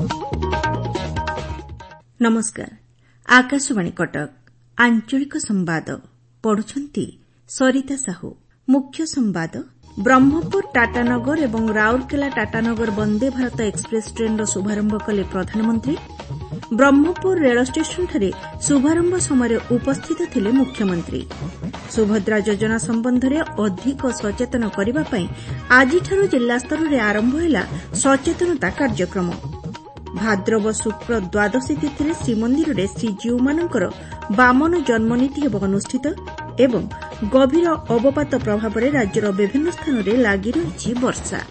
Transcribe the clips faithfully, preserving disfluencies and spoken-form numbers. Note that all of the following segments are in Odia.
नमस्कार। आकाशवाणी कटक आंचलिक संवाद पढ़ुछंती सरिता साहू। मुख्य संवाद ब्रह्मपुर टाटानगर एवं राउरकेला टाटानगर वंदे भारत एक्सप्रेस ट्रेन शुभारंभ कले प्रधानमंत्री। ब्रह्मपुर रेल स्टेशन ठारे शुभारंभ समय उपस्थित थिले मुख्यमंत्री। सुभद्रा योजना संबंध में अधिक सचेतन करने पाई आजिठारु जिला स्तर में आरंभ होला सचेतनता कार्यक्रम। भाद्रव शुक्ल द्वादशी तिथि श्रीमंदिर में श्रीजीउ मानकर बामन जन्मनीति अनुष्ठित एवं गभीर अवपात प्रभाव में राज्यर विभिन्न स्थान में लगी रही वर्षा।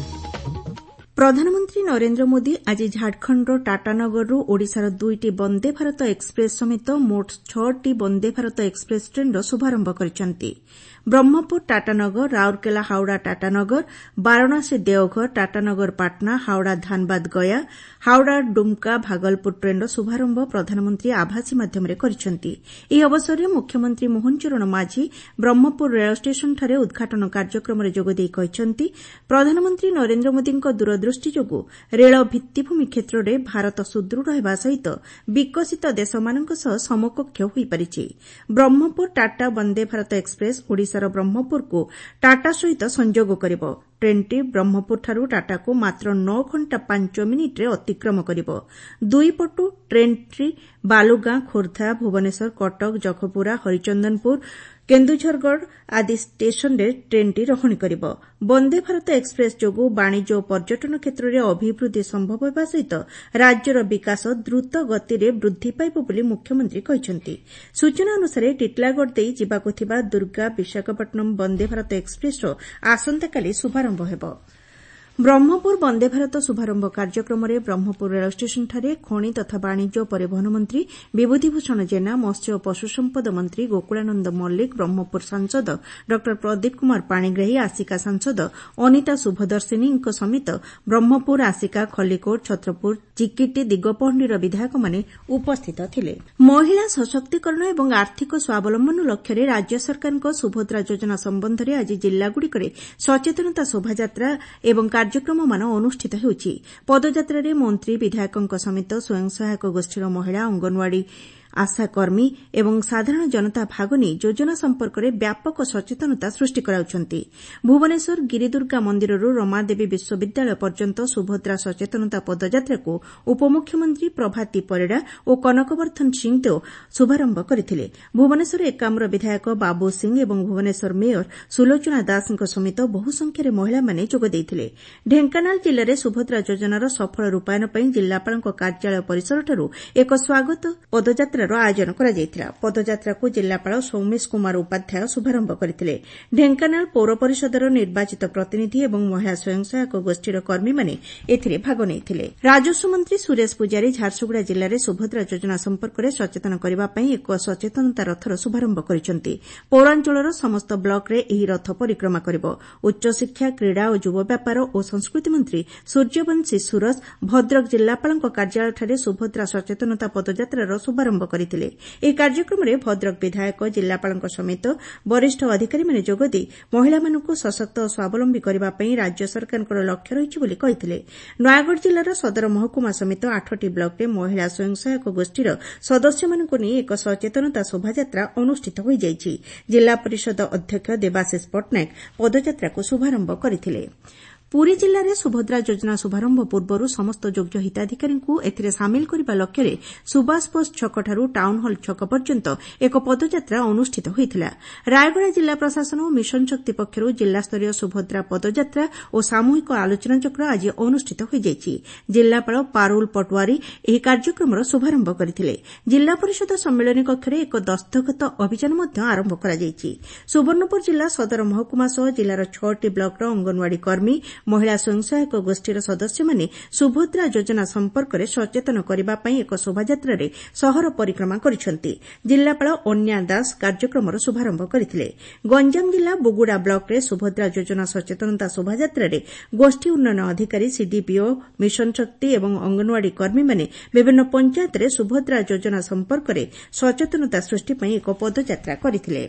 प्रधानमंत्री नरेंद्र मोदी आज झारखंडर टाटानगर ओडिशार दुईटी वंदे भारत एक्सप्रेस समेत मोट छटी वंदे भारत एक्सप्रेस ट्रेन शुभारंभ करिसेंति। ब्रह्मपुर टाटानगर, राउरकेला हावड़ा टाटानगर, वाराणसी देवघर, टाटानगर पाटना, हावड़ा धानबाद गया, हावड़ा डुमका भागलपुर ट्रेन शुभारंभ प्रधानमंत्री आभासी माध्यम करिसेंति। ଏହି ଅବସରରେ ମୁଖ୍ୟମନ୍ତ୍ରୀ ମୋହନ ଚରଣ ମାଝୀ ବ୍ରହ୍ମପୁର ରେଳ ଷ୍ଟେସନଠାରେ ଉଦ୍ଘାଟନ କାର୍ଯ୍ୟକ୍ରମରେ ଯୋଗଦେଇ କହିଛନ୍ତି, ପ୍ରଧାନମନ୍ତ୍ରୀ ନରେନ୍ଦ୍ର ମୋଦିଙ୍କ ଦୂରଦୃଷ୍ଟି ଯୋଗୁଁ ରେଳ ଭିତ୍ତିଭୂମି କ୍ଷେତ୍ରରେ ଭାରତ ସୁଦୃଢ଼ ହେବା ସହିତ ବିକଶିତ ଦେଶମାନଙ୍କ ସହ ସମକକ୍ଷ ହୋଇପାରିଛି। ବ୍ରହ୍ମପୁର ଟାଟା ବନ୍ଦେ ଭାରତ ଏକ୍ସପ୍ରେସ୍ ଓଡ଼ିଶାର ବ୍ରହ୍ମପୁରକୁ ଟାଟା ସହିତ ସଂଯୋଗ କରିବ। ट्रेनटी ब्रह्मपुरठारू टाटाको मात्र नौ घंटा पांच मिनिट्रे अतिक्रम करिब। दुईपटू ट्रेनटी बालुगां, खोर्धा, भुवनेश्वर, कटक, जखपुरा, हरिचंदनपुर, केन्दुझरगढ़ आदि स्टेशन रे ट्रेनटी रहणी करिब। वंदे भारत एक्सप्रेस जोगु वाणिज्य और पर्यटन क्षेत्र में अभिवृद्धि संभव होगा सहित राज्यर विकास द्रुत गति में वृद्धि पाइब बोली मुख्यमंत्री कहिसेंति। सूचना अनुसार टिटलागढ़ देई जिबाकु थिबा दुर्गा विशाखापट्टनम वंदे भारत एक्सप्रेस आसंताकाली शुभारंभ हेब। ब्रह्मपुर वंदे भारत शुभारंभ कार्यक्रम में ब्रह्मपुर रेल स्टेशनଠାରେ खनि तथा वाणिज्य और परिवहन मंत्री विभूतिभूषण जेना, मत्स्य और पशु संपद मंत्री गोकुलानंद मल्लिक, ब्रह्मपुर सांसद डॉ प्रदीप कुमार पाणिग्राही, आसिका सांसद अनिता शुभदर्शिनी समेत ब्रह्मपुर, आसिका, खलिकोट, छत्रपुर, चिकिटी, दिगपहंडीर विधायक माने उपस्थित थिले। महिला सशक्तिकरण एवं आर्थिक स्वावलंबन लक्ष्य राज्य सरकार सुभद्रा योजना संबंध में आज जिलागुड़िक सचेतनता शोभायात्रा एवं कार्यक्रम मान अनुष्ठित होउछि। पदयात्रा मंत्री विधायकों समेत स्वयं सहायक गोष्ठीर महिला, अंगनवाड़ी आशाकर्मी एवं साधारण जनता भाग नहीं योजना संपर्क में व्यापक सचेतनता सृष्टि कराउछंती। भुवनेश्वर गिरिदुर्गा मंदिररू रमादेवी विश्वविद्यालय पर्यंत सुभद्रा सचेतनता पदयात्रा को उपमुख्यमंत्री प्रभाती परिड़ा और कनकवर्धन सिंहदेव शुभारंभ करथिले। भुवनेश्वर एकाम्र विधायक बाबू सिंह एवं भुवनेश्वर मेयर सुलोचना दास समेत बहु संख्यार महिला माने जोग देइथिले। ढेंकानाल जिले में सुभद्रा योजनार सफल रूपायन पई जिलापालक कार्यालय परिसरठारू एक स्वागत पदयात्रा आयोजन करा जायतिला। पदयात्रा को जिलापाल सौमेश कुमार उपाध्याय शुभारंभ करथिले। ढेंकानाल पौर परिषदर निर्वाचित प्रतिनिधि एवं महिला स्वयं सहायक गोष्ठीर कर्मी माने एथिरे भाग नेइथिले। राजस्व मंत्री सुरेश पूजारी झारसुगुड़ा जिले में सुभद्रा योजना संपर्क में सचेतन करबा पई एक सचेतनता रथर शुभारंभ करिसेंति। पौरांचलर समस्त ब्लॉक रे एही रथ परिक्रमा करिब। उच्च शिक्षा, क्रीड़ा और युव व्यापार और संस्कृति मंत्री सूर्यवंशी सुरस भद्रक जिलापालक कार्यालय सुभद्रा सचेतनता पदयात्रार शुभारंभ करथिले। ଏହି କାର୍ଯ୍ୟକ୍ରମରେ ଭଦ୍ରକ ବିଧାୟକ, ଜିଲ୍ଲାପାଳଙ୍କ ସମେତ ବରିଷ୍ଠ ଅଧିକାରୀମାନେ ଯୋଗଦେଇ ମହିଳାମାନଙ୍କୁ ସଶକ୍ତ ଓ ସ୍ୱାବଲମ୍ବୀ କରିବା ପାଇଁ ରାଜ୍ୟ ସରକାରଙ୍କର ଲକ୍ଷ୍ୟ ରହିଛି ବୋଲି କହିଥିଲେ। ନୟାଗଡ଼ ଜିଲ୍ଲାର ସଦର ମହକୁମା ସମେତ ଆଠଟି ବ୍ଲକରେ ମହିଳା ସ୍ୱୟଂ ସହାୟକ ଗୋଷ୍ଠୀର ସଦସ୍ୟମାନଙ୍କୁ ନେଇ ଏକ ସଚେତନତା ଶୋଭାଯାତ୍ରା ଅନୁଷ୍ଠିତ ହୋଇଯାଇଛି। ଜିଲ୍ଲା ପରିଷଦ ଅଧ୍ୟକ୍ଷ ଦେବାଶିଷ ପଟ୍ଟନାୟକ ପଦଯାତ୍ରାକୁ ଶୁଭାରମ୍ଭ କରିଥିଲେ। पुरी जिले में सुभद्रा योजना शुभारंभ पूर्व समस्त योग्य हिताधिकारी एथिरे सामिल करने लक्ष्य सुभाष बोस छकठारू टाउन हल छक पर्यंत एक पदयात्रा अनुष्ठित होइथिला। रायगड़ा जिला प्रशासन और मिशन शक्ति पक्षरू जिलास्तरीय सुभद्रा पदयात्रा और सामूहिक आलोचना चक्र आज अनुष्ठित हो जायछि। जिलापाल पारुल पटवारी ଏହି କାର୍ଯ୍ୟକ୍ରମର शुभारंभ କରିଥିଲେ। जिला परिषद सम्मेलन कक्ष एक दस्तखत अभियान आरंभ କରାଯାଇଛି। सुवर्णपुर जिला सदर महकुमा सह जिलार छटी ब्लॉकर अंगनवाड़ी कर्मी, महिला स्वयं सहायक गोष्ठीर सदस्य माने सुभद्रा योजना संपर्क में सचेतन करने एक शोभायात्रा सहर परिक्रमा करिसेंति। जिलापाल अन्या दास कार्यक्रम शुभारंभ करथिले। गंजाम जिला बुगुड़ा ब्लॉक रे सुभद्रा योजना सचेतनता शोभायात्रा गोष्ठी उन्नयन अधिकारी, सीडीपीओ, मिशन शक्ति एवं अंगनवाड़ी कर्मी माने विभिन्न पंचायत रे सुभद्रा योजना संपर्क में सचेतनता सृष्टि एक पदयात्रा करथिले।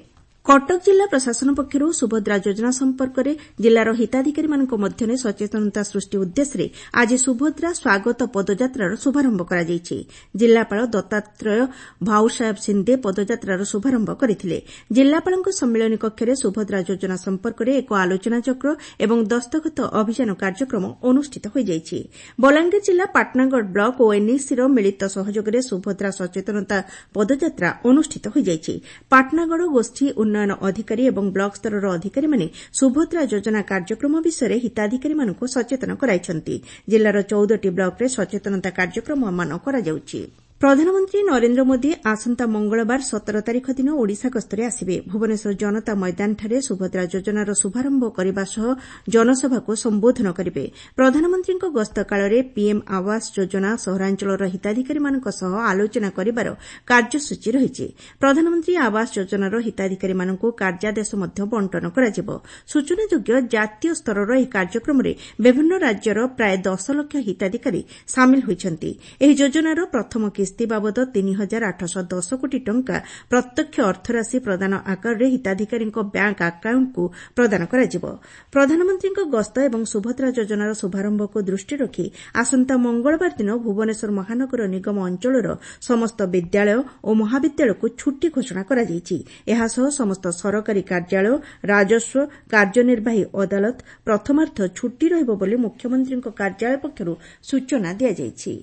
कटक जिला प्रशासन पक्षर सुभद्रा योजना संपर्क में जिलार हिताधिकारी मध्य सचेतनता सृष्टि उद्देश्य आज सुभद्रा स्वागत पदयात्रार शुभारंभ कर जिलापाल दत्तात्रेय भाऊसाहेब सिंधे पदयात्रार शुभारंभ करथिले। जिलापाल सम्मेलन कक्ष में सुभद्रा योजना संपर्क में एक आलोचना चक्र एवं दस्तखत अभियान कार्यक्रम अनुष्ठित हो जाइछि। बलांगीर जिला पाटनागढ़ ब्लक और एनईसी मिलित सहयोग में सुभद्रा सचेतनता पदयात्रा अनुष्ठित हो जाइछि। पाटनागढ़ गोष्ठी उन्नयन अधिकारी एवं ब्लक स्तर अधिकारी माने सुभद्रा योजना कार्यक्रम विषय हिताधिकारी मानक सचेतन कराइछन्ति। जिलार चौदह ब्लक रे सचेतनता कार्यक्रम मान करा जाउछि। प्रधानमंत्री नरेन्द्र मोदी आसंता मंगलवार सतर तारिख दिन ओडिशा गस्तरे आसिबे। भुवनेश्वर जनता मैदानଠାରେ सुभद्रा योजनार शुभारंभ करने सह जनसभा को संबोधन करिवे। प्रधानमंत्री गस्त काल पीएम आवास योजना सहरांचल हिताधिकारी मानक सह आलोचना करिवार कार्यसूची रहिछि। प्रधानमंत्री आवास योजनार हिताधिकारी मानक कार्यादेश मध्य बंटन कराजिबो। सूचनायोग्य जातीय स्तरर ଏହି କାର୍ଯ୍ୟକ୍ରମରେ ବିଭିନ୍ନ ରାଜ୍ୟର ପ୍ରାୟ ଦଶ ଲକ୍ଷ ହିତାଧିକାରୀ ସାମିଲ ହୋଇଛନ୍ତି। ଏହି ଯୋଜନାର ପ୍ରଥମ କିସ୍ତି ବାବଦ ତିନି ହଜାର ଆଠଶହ ଦଶ କୋଟି ଟଙ୍କା ପ୍ରତ୍ୟକ୍ଷ ଅର୍ଥରାଶି ପ୍ରଦାନ ଆକାରରେ ହିତାଧିକାରୀଙ୍କ ବ୍ୟାଙ୍କ ଆକାଉଣ୍ଟକୁ ପ୍ରଦାନ କରାଯିବ। ପ୍ରଧାନମନ୍ତ୍ରୀଙ୍କ ଗସ୍ତ ଏବଂ ସୁଭଦ୍ରା ଯୋଜନାର ଶୁଭାରମ୍ଭକୁ ଦୃଷ୍ଟିରେ ରଖି ଆସନ୍ତା ମଙ୍ଗଳବାର ଦିନ ଭୁବନେଶ୍ୱର ମହାନଗର ନିଗମ ଅଞ୍ଚଳର ସମସ୍ତ ବିଦ୍ୟାଳୟ ଓ ମହାବିଦ୍ୟାଳୟକୁ ଛୁଟି ଘୋଷଣା କରାଯାଇଛି। ଏହାସହ ସମସ୍ତ ସରକାରୀ କାର୍ଯ୍ୟାଳୟ, ରାଜସ୍ୱ, କାର୍ଯ୍ୟନିର୍ବାହୀ ଅଦାଲତ ପ୍ରଥମାର୍ଦ୍ଧ ଛୁଟି ରହିବ ବୋଲି ମୁଖ୍ୟମନ୍ତ୍ରୀଙ୍କ କାର୍ଯ୍ୟାଳୟ ପକ୍ଷରୁ ସୂଚନା ଦିଆଯାଇଛି।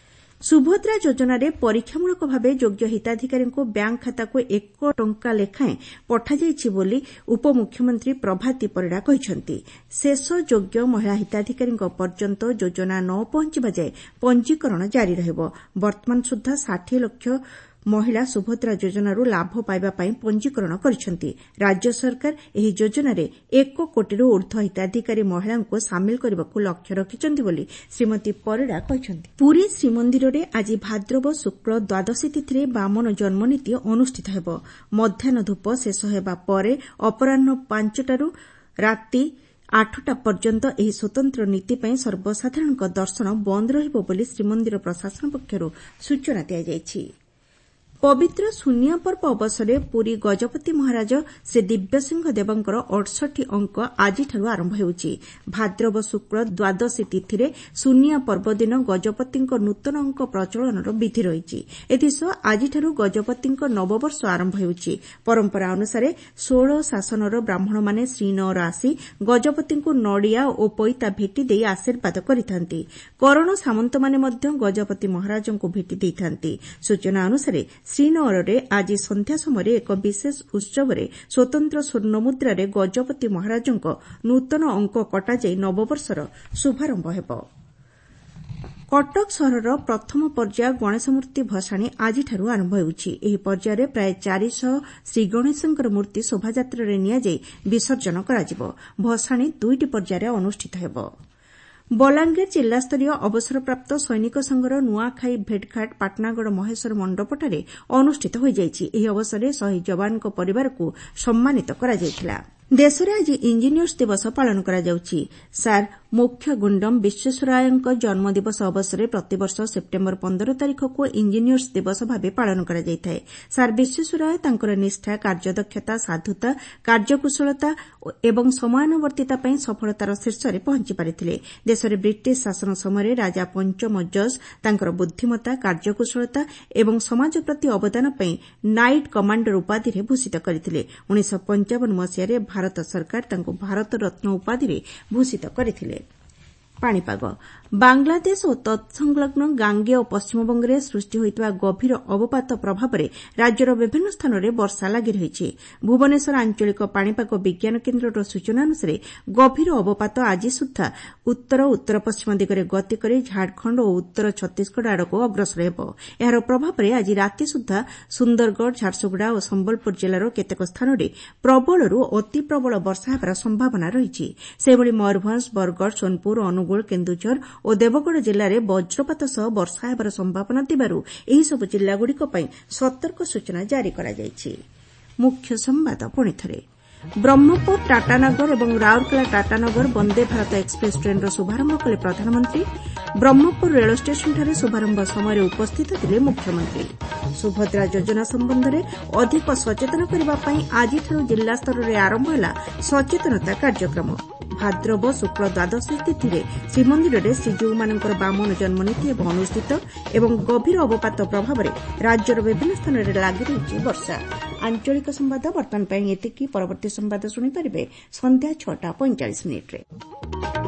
ସୁଭଦ୍ରା ଯୋଜନାରେ ପରୀକ୍ଷାମୂଳକ ଭାବେ ଯୋଗ୍ୟ ହିତାଧିକାରୀଙ୍କୁ ବ୍ୟାଙ୍କ ଖାତାକୁ ଏକ ଟଙ୍କା ଲେଖାଏଁ ପଠାଯାଇଛି ବୋଲି ଉପମୁଖ୍ୟମନ୍ତ୍ରୀ ପ୍ରଭାତୀ ପରିଡ଼ା କହିଛନ୍ତି। ଶେଷ ଯୋଗ୍ୟ ମହିଳା ହିତାଧିକାରୀଙ୍କ ପର୍ଯ୍ୟନ୍ତ ଯୋଜନା ନ ପହଞ୍ଚିବା ଯାଏ ପଞ୍ଜୀକରଣ ଜାରି ରହିବ। ବର୍ତ୍ତମାନ ସୁଦ୍ଧା ଷାଠିଏ ଲକ୍ଷ ମହିଳା ସୁଭଦ୍ରା ଯୋଜନାରୁ ଲାଭ ପାଇବା ପାଇଁ ପଞ୍ଜୀକରଣ କରିଛନ୍ତି। ରାଜ୍ୟ ସରକାର ଏହି ଯୋଜନାରେ ଏକ କୋଟିରୁ ଊର୍ଦ୍ଧ୍ୱ ହିତାଧିକାରୀ ମହିଳାଙ୍କୁ ସାମିଲ କରିବାକୁ ଲକ୍ଷ୍ୟ ରଖିଛନ୍ତି ବୋଲି ଶ୍ରୀମତୀ ପରିଡ଼ା କହିଛନ୍ତି। ପୁରୀ ଶ୍ରୀମନ୍ଦିରରେ ଆଜି ଭାଦ୍ରବ ଶୁକ୍ଳ ଦ୍ୱାଦଶୀ ତିଥିରେ ବାମନ ଜନ୍ମନୀତି ଅନୁଷ୍ଠିତ ହେବ। ମଧ୍ୟାହ୍ନ ଧୂପ ଶେଷ ହେବା ପରେ ଅପରାହ୍ନ ପାଞ୍ଚଟାରୁ ରାତି ଆଠଟା ପର୍ଯ୍ୟନ୍ତ ଏହି ସ୍ୱତନ୍ତ୍ର ନୀତି ପାଇଁ ସର୍ବସାଧାରଣଙ୍କ ଦର୍ଶନ ବନ୍ଦ ରହିବ ବୋଲି ଶ୍ରୀମନ୍ଦିର ପ୍ରଶାସନ ପକ୍ଷରୁ ସୂଚନା ଦିଆଯାଇଛି। ପବିତ୍ର ସୁନିଆ ପର୍ବ ଅବସରରେ ପୁରୀ ଗଜପତି ମହାରାଜ ଶ୍ରୀ ଦିବ୍ୟସିଂହ ଦେବଙ୍କର ଅଠଷଠି ଅଙ୍କ ଆଜିଠାରୁ ଆରମ୍ଭ ହେଉଛି। ଭାଦ୍ରବ ଶୁକ୍ଳ ଦ୍ୱାଦଶୀ ତିଥିରେ ସୁନିଆ ପର୍ବ ଦିନ ଗଜପତିଙ୍କ ନୂତନ ଅଙ୍କ ପ୍ରଚଳନର ବିଧି ରହିଛି। ଏଥିସହ ଆଜିଠାରୁ ଗଜପତିଙ୍କ ନବବର୍ଷ ଆରମ୍ଭ ହେଉଛି। ପରମ୍ପରା ଅନୁସାରେ ଷୋଳ ଶାସନର ବ୍ରାହ୍ମଣମାନେ ଶ୍ରୀନଅର ଆସି ଗଜପତିଙ୍କୁ ନଡ଼ିଆ ଓ ପଇତା ଭେଟି ଦେଇ ଆଶୀର୍ବାଦ କରିଥାନ୍ତି। କରଣ ସାମନ୍ତମାନେ ମଧ୍ୟ ଗଜପତି ମହାରାଜଙ୍କୁ ଭେଟି ଦେଇଥାନ୍ତି। ସୂଚନା ଅନୁସାରେ ଶ୍ରୀନଅରରେ ଆଜି ସନ୍ଧ୍ୟା ସମୟରେ ଏକ ବିଶେଷ ଉତ୍ସବରେ ସ୍ୱତନ୍ତ୍ର ସ୍ୱର୍ଣ୍ଣମୁଦ୍ରାରେ ଗଜପତି ମହାରାଜଙ୍କ ନୂତନ ଅଙ୍କ କଟାଯାଇ ନବବର୍ଷର ଶୁଭାରମ୍ଭ ହେବ। କଟକ ସହରର ପ୍ରଥମ ପର୍ଯ୍ୟାୟ ଗଣେଶ ମୂର୍ତ୍ତି ଭସାଣି ଆଜିଠାରୁ ଆରମ୍ଭ ହେଉଛି। ଏହି ପର୍ଯ୍ୟାୟରେ ପ୍ରାୟ ଚାରିଶହ ଶ୍ରୀଗଣେଶଙ୍କର ମୂର୍ତ୍ତି ଶୋଭାଯାତ୍ରାରେ ନିଆଯାଇ ବିସର୍ଜନ କରାଯିବ। ଭସାଣି ଦୁଇଟି ପର୍ଯ୍ୟାୟରେ ଅନୁଷ୍ଠିତ ହେବ। ବଲାଙ୍ଗୀର ଜିଲ୍ଲାସ୍ତରୀୟ ଅବସରପ୍ରାପ୍ତ ସୈନିକ ସଂଘର ନୂଆଖାଇ ଭେଟଘାଟ ପାଟନାଗଡ଼ ମହେଶ୍ୱର ମଣ୍ଡପଠାରେ ଅନୁଷ୍ଠିତ ହୋଇଯାଇଛି। ଏହି ଅବସରରେ ଶହୀଦ ଯବାନଙ୍କ ପରିବାରକୁ ସମ୍ମାନିତ କରାଯାଇଥିଲା। ଦେଶରେ ଆଜି ଇଞ୍ଜିନିୟର୍ସ ଦିବସ ପାଳନ କରାଯାଉଛି। ସାର୍ ମୁଖ୍ୟ ଗୁଣ୍ଡମ ବିଶ୍ୱେଶ୍ୱରାୟଙ୍କ ଜନ୍ମଦିବସ ଅବସରରେ ପ୍ରତିବର୍ଷ ସେପ୍ଟେମ୍ବର ପନ୍ଦର ତାରିଖକୁ ଇଞ୍ଜିନିୟର୍ସ ଦିବସ ଭାବେ ପାଳନ କରାଯାଇଥାଏ। ସାର୍ ବିଶ୍ୱେଶ୍ୱରାୟ ତାଙ୍କର ନିଷ୍ଠା, କାର୍ଯ୍ୟଦକ୍ଷତା, ସାଧୁତା, କାର୍ଯ୍ୟକୁଶଳତା ଏବଂ ସମୟାନୁବର୍ତ୍ତିତା ପାଇଁ ସଫଳତାର ଶୀର୍ଷରେ ପହଞ୍ଚି ପାରିଥିଲେ। ଦେଶରେ ବ୍ରିଟିଶ ଶାସନ ସମୟରେ ରାଜା ପଞ୍ଚମ ଜର୍ଜ ତାଙ୍କର ବୁଦ୍ଧିମତା, କାର୍ଯ୍ୟକୁଶଳତା ଏବଂ ସମାଜ ପ୍ରତି ଅବଦାନ ପାଇଁ ନାଇଟ୍ କମାଣ୍ଡର ଉପାଧିରେ ଭୂଷିତ କରିଥିଲେ। ଉଣେଇଶହ ପଞ୍ଚାବନ ମସିହାରେ ଭାରତ ସରକାର ତାଙ୍କୁ ଭାରତ ରତ୍ନ ଉପାଧିରେ ଭୂଷିତ କରିଥିଲେ। ପାଣିପାଗ ବାଂଲାଦେଶ ଓ ତତ୍ସଂଲଗ୍ନ ଗାଙ୍ଗେୟ ପଶ୍ଚିମବଙ୍ଗରେ ସୃଷ୍ଟି ହୋଇଥିବା ଗଭୀର ଅବପାତ ପ୍ରଭାବରେ ରାଜ୍ୟର ବିଭିନ୍ନ ସ୍ଥାନରେ ବର୍ଷା ଲାଗି ରହିଛି। ଭୁବନେଶ୍ୱର ଆଞ୍ଚଳିକ ପାଣିପାଗ ବିଜ୍ଞାନ କେନ୍ଦ୍ରର ସୂଚନା ଅନୁସାରେ ଗଭୀର ଅବପାତ ଆଜି ସୁଦ୍ଧା ଉତ୍ତର ଉତ୍ତର ପଶ୍ଚିମ ଦିଗରେ ଗତି କରି ଝାଡ଼ଖଣ୍ଡ ଓ ଉତ୍ତର ଛତିଶଗଡ଼ ଆଡ଼କୁ ଅଗ୍ରସର ହେବ। ଏହାର ପ୍ରଭାବରେ ଆଜି ରାତି ସୁଦ୍ଧା ସୁନ୍ଦରଗଡ଼, ଝାରସୁଗୁଡ଼ା ଓ ସମ୍ବଲପୁର ଜିଲ୍ଲାର କେତେକ ସ୍ଥାନରେ ପ୍ରବଳରୁ ଅତି ପ୍ରବଳ ବର୍ଷା ହେବାର ସମ୍ଭାବନା ରହିଛି। ସେହିଭଳି ମୟୂରଭଞ୍ଜ, ବରଗଡ଼, ସୋନପୁର, ଅନୁଗୁଳ, କେନ୍ଦୁଝର ଓ ଦେବଗଡ଼ ଜିଲ୍ଲାରେ ବଜ୍ରପାତ ସହ ବର୍ଷା ହେବାର ସମ୍ଭାବନା ଥିବାରୁ ଏହିସବୁ ଜିଲ୍ଲାଗୁଡ଼ିକ ପାଇଁ ସତର୍କ ସୂଚନା ଜାରି କରାଯାଇଛି। ମୁଖ୍ୟ ସମ୍ବାଦ ପୁଣିଥରେ ବ୍ରହ୍ମପୁର ଟାଟାନଗର ଏବଂ ରାଉରକେଲା ଟାଟାନଗର ବନ୍ଦେ ଭାରତ ଏକ୍ସପ୍ରେସ୍ ଟ୍ରେନ୍ର ଶୁଭାରମ୍ଭ କଲେ ପ୍ରଧାନମନ୍ତ୍ରୀ। ବ୍ରହ୍ମପୁର ରେଳ ଷ୍ଟେସନଠାରେ ଶୁଭାରମ୍ଭ ସମୟରେ ଉପସ୍ଥିତ ଥିଲେ ମୁଖ୍ୟମନ୍ତ୍ରୀ। ସୁଭଦ୍ରା ଯୋଜନା ସମ୍ବନ୍ଧରେ ଅଧିକ ସଚେତନ କରିବା ପାଇଁ ଆଜିଠାରୁ ଜିଲ୍ଲା ସ୍ତରରେ ଆରମ୍ଭ ହେଲା ସଚେତନତା କାର୍ଯ୍ୟକ୍ରମ। ଭାଦ୍ରବ ଶୁକ୍ଳ ଦ୍ୱାଦଶୀ ତିଥିରେ ଶ୍ରୀମନ୍ଦିରରେ ଶ୍ରୀଜୀଉମାନଙ୍କର ବାମନ ଜନ୍ମନୀତି ଏବଂ ଅନୁଷ୍ଠିତ ଏବଂ ଗଭୀର ଅବପାତ ପ୍ରଭାବରେ ରାଜ୍ୟର ବିଭିନ୍ନ ସ୍ଥାନରେ ଲାଗି ରହିଛି ବର୍ଷା। ଆଞ୍ଚଳିକ ସମ୍ବାଦ ବର୍ତ୍ତମାନ ପାଇଁ ଏତିକି। ପରବର୍ତ୍ତୀ ସମ୍ବାଦ ଶୁଣିପାରିବେ ସନ୍ଧ୍ୟା ଛଅଟା ପଇଁଚାଳିଶ ମିନିଟ୍ରେ।